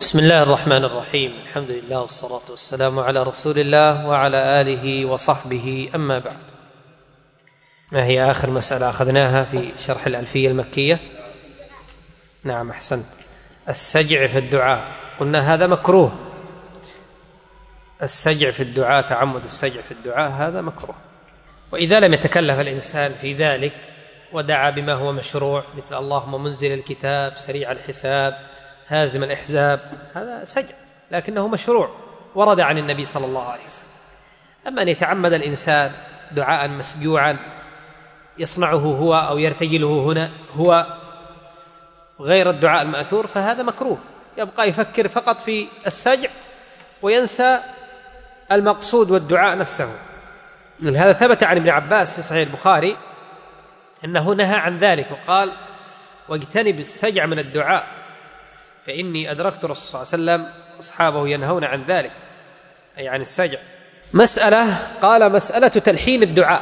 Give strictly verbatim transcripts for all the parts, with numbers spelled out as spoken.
بسم الله الرحمن الرحيم. الحمد لله والصلاة والسلام على رسول الله وعلى آله وصحبه، أما بعد. ما هي آخر مسألة أخذناها في شرح الألفية المكية؟ نعم، أحسنت. السجع في الدعاء، قلنا هذا مكروه. السجع في الدعاء، تعمد السجع في الدعاء، هذا مكروه. وإذا لم يتكلف الإنسان في ذلك ودعا بما هو مشروع، مثل اللهم منزل الكتاب سريع الحساب هازم الأحزاب، هذا سجع لكنه مشروع ورد عن النبي صلى الله عليه وسلم. أما أن يتعمد الإنسان دعاء مسجوعا يصنعه هو أو يرتجله هنا هو غير الدعاء المأثور، فهذا مكروه. يبقى يفكر فقط في السجع وينسى المقصود والدعاء نفسه. من هذا ثبت عن ابن عباس في صحيح البخاري أنه نهى عن ذلك وقال: واجتنب السجع من الدعاء فإني أدركت الرسول صلى الله عليه وسلم أصحابه ينهون عن ذلك، أي عن السجع. مسألة، قال: مسألة تلحين الدعاء.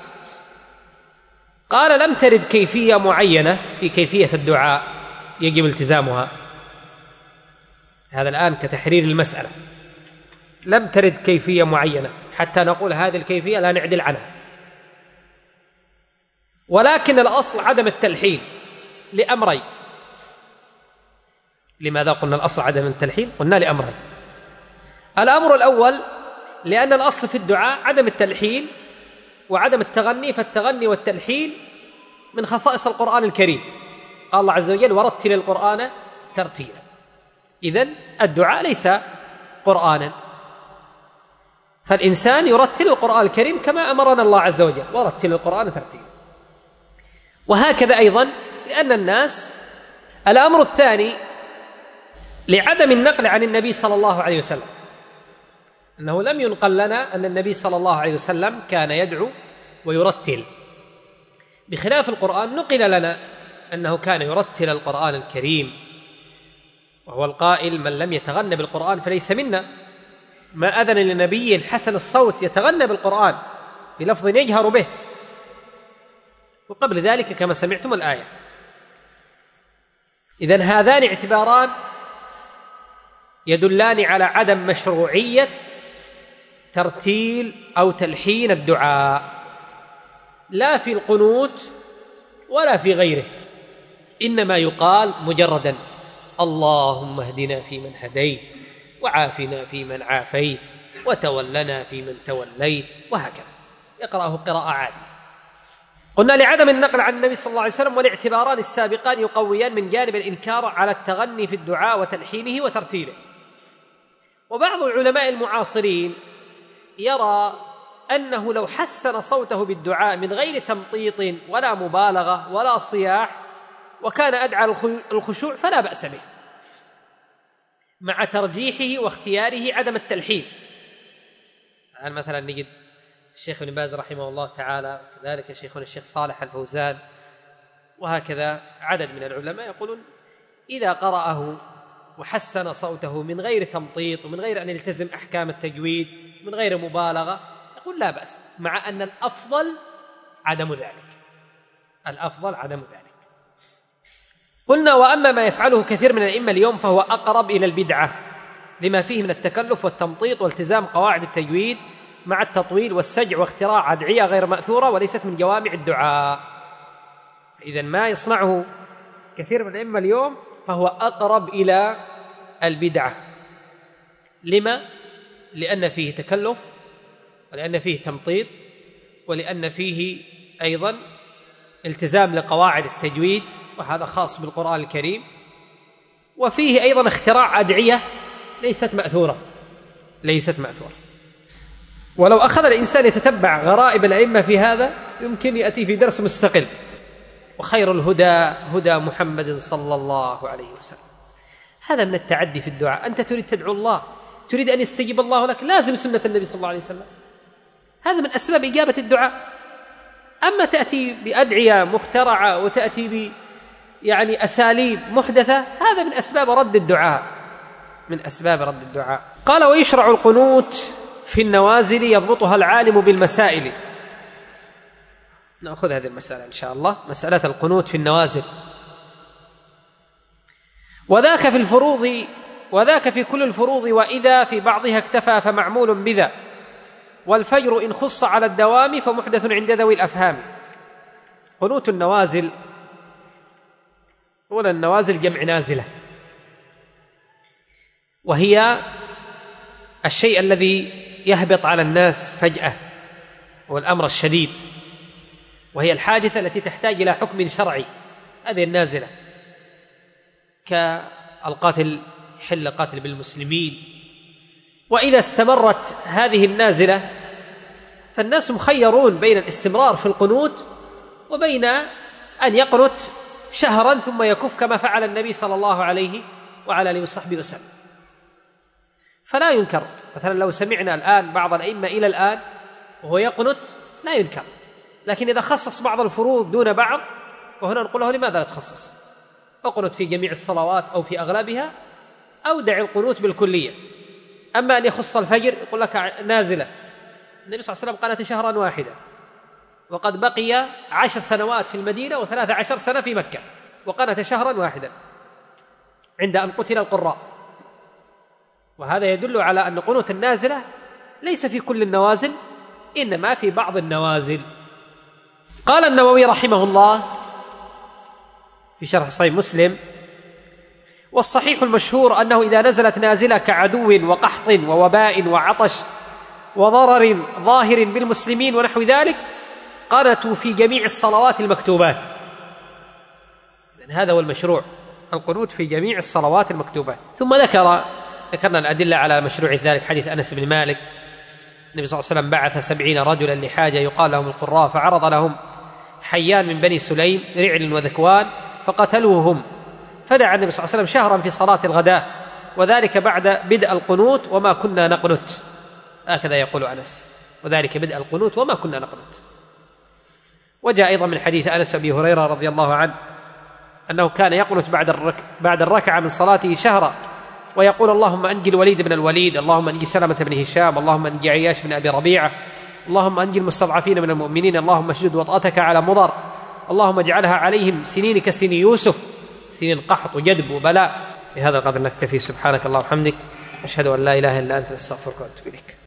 قال: لم ترد كيفية معينة في كيفية الدعاء يجب التزامها. هذا الآن كتحرير المسألة، لم ترد كيفية معينة حتى نقول هذه الكيفية لا نعدل عنها، ولكن الأصل عدم التلحين لأمرين. لماذا قلنا الأصل عدم التلحين؟ قلنا لأمرين. الأمر الأول لأن الأصل في الدعاء عدم التلحين وعدم التغني، فالتغني والتلحين من خصائص القرآن الكريم. قال الله عز وجل: ورتل القرآن ترتيلا. إذن الدعاء ليس قرآنا، فالإنسان يرتل القرآن الكريم كما أمرنا الله عز وجل: ورتل القرآن ترتيلا. وهكذا أيضا لأن الناس. الأمر الثاني لعدم النقل عن النبي صلى الله عليه وسلم، أنه لم ينقل لنا أن النبي صلى الله عليه وسلم كان يدعو ويرتل، بخلاف القرآن نقل لنا أنه كان يرتل القرآن الكريم، وهو القائل: من لم يتغنى بالقرآن فليس منا. ما أذن لنبي حسن الصوت يتغنى بالقرآن بلفظ يجهر به. وقبل ذلك كما سمعتم الآية. إذن هذان اعتباران يدلان على عدم مشروعية ترتيل أو تلحين الدعاء، لا في القنوت ولا في غيره. إنما يقال مجردا: اللهم اهدنا فيمن هديت، وعافنا فيمن عافيت، وتولنا فيمن توليت، وهكذا يقرأه قراءة عادية. قلنا لعدم النقل عن النبي صلى الله عليه وسلم، والاعتباران السابقان يقويان من جانب الإنكار على التغني في الدعاء وتلحينه وترتيله. وبعض العلماء المعاصرين يرى أنه لو حسن صوته بالدعاء من غير تمطيط ولا مبالغة ولا صياح وكان أدعى الخشوع فلا بأس به، مع ترجيحه واختياره عدم التلحين. يعني مثلا نجد الشيخ ابن باز رحمه الله تعالى، كذلك شيخنا الشيخ صالح الفوزان، وهكذا عدد من العلماء يقولون إذا قرأه وحسن صوته من غير تمطيط ومن غير أن يلتزم أحكام التجويد من غير مبالغة، يقول لا بأس، مع أن الأفضل عدم ذلك. الأفضل عدم ذلك. قلنا: وأما ما يفعله كثير من الأئمة اليوم فهو أقرب إلى البدعة، لما فيه من التكلف والتمطيط والتزام قواعد التجويد مع التطويل والسجع واختراع أدعية غير مأثورة وليست من جوامع الدعاء. إذن ما يصنعه كثير من الأئمة اليوم فهو أقرب إلى البدعة. لما؟ لأن فيه تكلف، ولأن فيه تمطيط، ولأن فيه أيضا التزام لقواعد التجويد، وهذا خاص بالقرآن الكريم، وفيه أيضا اختراع أدعية ليست مأثورة ليست مأثورة. ولو أخذ الإنسان يتتبع غرائب الأئمة في هذا يمكن يأتي في درس مستقل. وخير الهدى هدى محمد صلى الله عليه وسلم. هذا من التعدي في الدعاء. أنت تريد تدعو الله، تريد أن يستجيب الله لك، لازم سنة النبي صلى الله عليه وسلم، هذا من أسباب إجابة الدعاء. أما تأتي بأدعية مخترعة وتأتي ب يعني أساليب محدثة، هذا من أسباب رد الدعاء من أسباب رد الدعاء. قال: ويشرع القنوت في النوازل يضبطها العالم بالمسائل. نأخذ هذه المسألة إن شاء الله، مسألة القنوت في النوازل. وذاك في الفروض وذاك في كل الفروض، وإذا في بعضها اكتفى فمعمول بذا، والفجر إن خص على الدوام فمحدث عند ذوي الأفهام. قنوت النوازل، أولا النوازل جمع نازلة، وهي الشيء الذي يهبط على الناس فجأة والأمر الشديد، وهي الحادثة التي تحتاج إلى حكم شرعي، هذه النازلة، كالقاتل حل قاتل بالمسلمين. وإذا استمرت هذه النازلة فالناس مخيرون بين الاستمرار في القنوت وبين أن يقنت شهرا ثم يكف كما فعل النبي صلى الله عليه وعلى آله وصحبه وسلم. فلا ينكر، مثلا لو سمعنا الآن بعض الأئمة إلى الآن وهو يقنت لا ينكر، لكن إذا خصص بعض الفروض دون بعض وهنا نقول له لماذا لا تخصص؟ اقنت في جميع الصلوات أو في أغلبها، أو دع القنوت بالكلية. أما أن يخص الفجر يقول لك نازلة، النبي صلى الله عليه وسلم قنت شهرا واحدا، وقد بقي عشر سنوات في المدينة وثلاث عشر سنة في مكة، وقنت شهرا واحدا عند أن قتل القراء. وهذا يدل على أن قنوت النازلة ليس في كل النوازل، إنما في بعض النوازل. قال النووي رحمه الله في شرح صحيح مسلم: والصحيح المشهور أنه إذا نزلت نازلة كعدو وقحط ووباء وعطش وضرر ظاهر بالمسلمين ونحو ذلك قنتوا في جميع الصلوات المكتوبات. هذا هو المشروع، القنوت في جميع الصلوات المكتوبات. ثم ذكر ذكرنا الأدلة على مشروع ذلك، حديث أنس بن مالك: النبي صلى الله عليه وسلم بعث سبعين رجلا لحاجة يقال لهم القراء، فعرض لهم حيان من بني سليم رعل وذكوان فقتلوهم، فدعا النبي صلى الله عليه وسلم شهرا في صلاة الغداء، وذلك بعد بدء القنوت وما كنا نقنت. هكذا يقول أنس، وذلك بدء القنوت وما كنا نقنت. وجاء أيضا من حديث أنس أبي هريرة رضي الله عنه أنه كان يقنت بعد الرك... بعد الركعة من صلاته شهرا، ويقول: اللهم أنجي الوليد بن الوليد، اللهم أنجي سلمة بن هشام، اللهم أنجي عياش بن أبي ربيعة، اللهم أنجي المستضعفين من المؤمنين، اللهم اشدد وطأتك على مضر، اللهم اجعلها عليهم سنين كسن يوسف، سنين قحط وجدب وبلاء. بهذا القدر نكتفي. سبحانك اللهم وبحمدك، أشهد أن لا إله إلا أنت، نستغفرك ونتوب إليك.